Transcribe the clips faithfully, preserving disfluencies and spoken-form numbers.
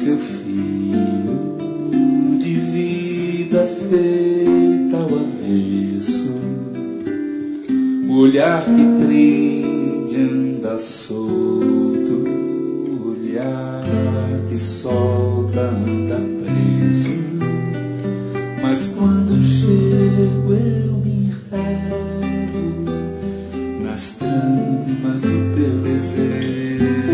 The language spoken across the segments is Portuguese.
seu fio de vida feita ao avesso, o olhar que prende anda solto, o olhar que solta anda preso. Mas quando chego eu me enredo nas tramas do teu desejo.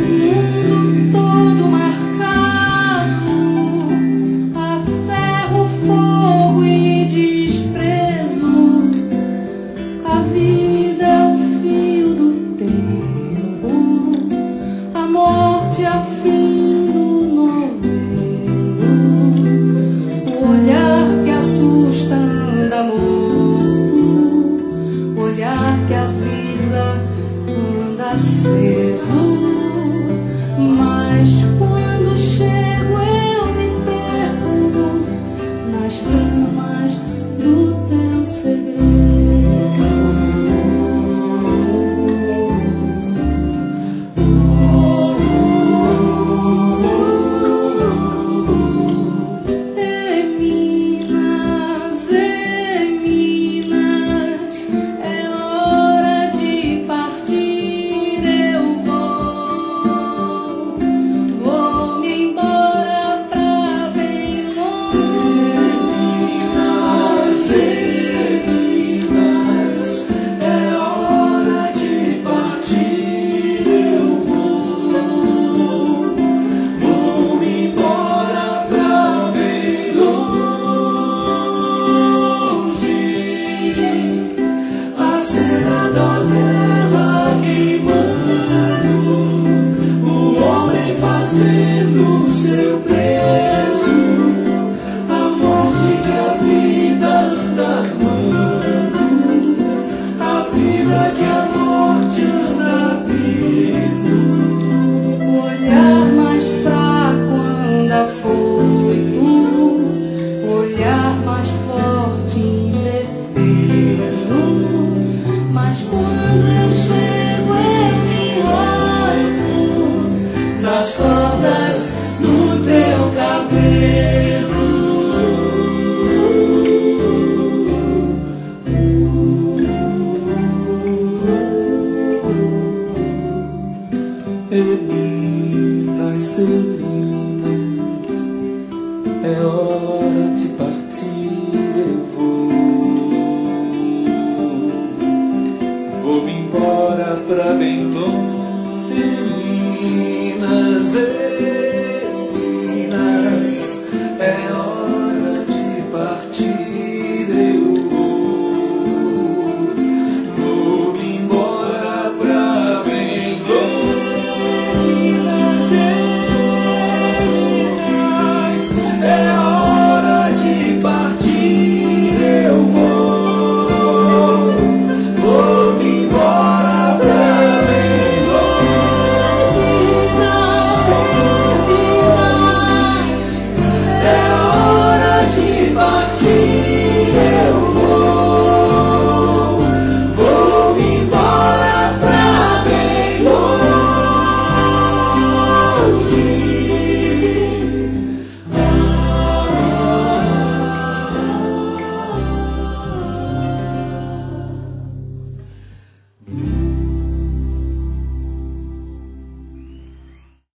Todo marcado a ferro, fogo e desprezo. A vida é o fio do tempo, a morte é o fim do novelo. O olhar que assusta anda morto, o olhar que avisa anda aceso. Mas quando chego eu me perco nas tramas do teu segredo. E Minas, e Minas, é hora de partir, eu vou. Vou-me embora pra bem longe. Minas, é hora de partir, eu vou. Vou-me embora pra bem longe. A cena da vela queimando, o homem fazendo seu preço, a morte que a vida anda armando, a vida que a morte anda abrindo. O olhar mais fraco anda foito, o olhar mais forte indefeso. Mas quando eu chego eu me enrosco Nas cordas do teu cabelo. Meninas, Meninas, é hora de partir.